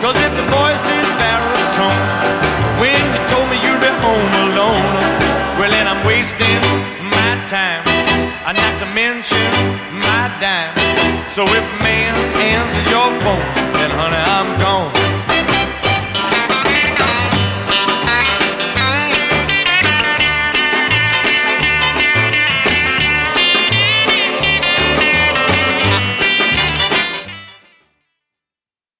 'Cause if the voice is baritone, when you told me you'd be home alone, well then I'm wasting my time, not to mention my dime. So if a man answers your phone, then honey,